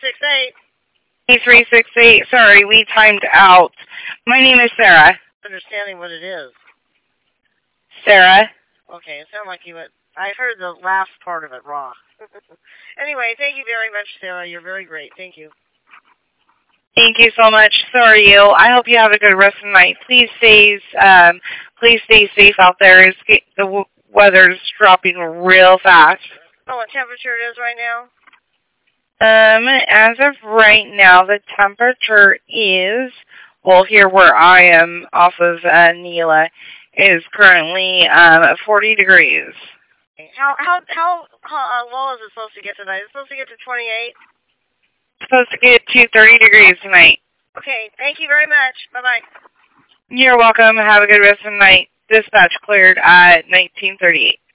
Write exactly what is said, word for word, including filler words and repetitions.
six eight. eight three six eight. Sorry, we timed out. My name is Sarah. Understanding what it is. Sarah. Okay, it sounded like you went... I heard the last part of it wrong. Anyway, thank you very much, Sarah. You're very great. Thank you. Thank you so much. Sorry, you. I hope you have a good rest of the night. Please stay, um, please stay safe out there. It's, the weather's dropping real fast. Oh, what temperature it is right now? Um, as of right now, the temperature is, well, here where I am off of uh, Neela, is currently um, forty degrees. How how how, how uh, low is it supposed to get tonight? Is it supposed to get to twenty-eight? It's supposed to get to thirty degrees tonight. Okay, thank you very much. Bye-bye. You're welcome. Have a good rest of the night. Dispatch cleared at nineteen thirty-eight.